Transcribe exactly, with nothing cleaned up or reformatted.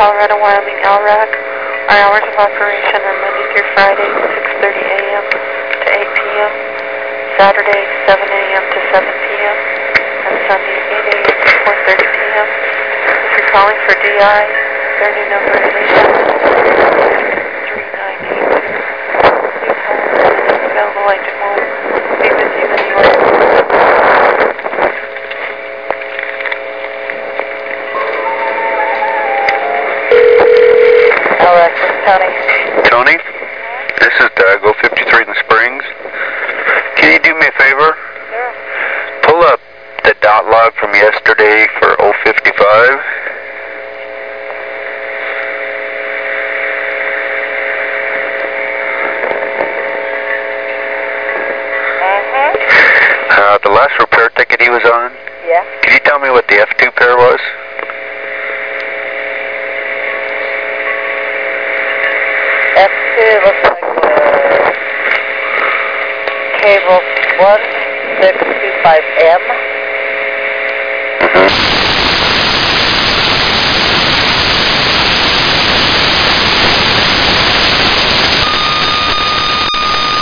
Colorado, Wyoming, L R A C. Our hours of operation are Monday through Friday, six thirty a m to eight p m Saturday, seven a m to seven p m and Sunday, eight a m to four thirty p m If you're calling for D I, their new number is eight hundred, three nine eight two. Please hold, and an available agent will be with you when you are. Alex, this is Tony. Tony, this is Doug, oh fifty-three in the Springs. Can you do me a favor? Sure. Pull up the dot log from yesterday for oh fifty-five. Mm-hmm. Uh, the last repair ticket he was on. Yeah. Can you tell me what the F two pair was? F two looks like the cable one six two five M. Mm-hmm.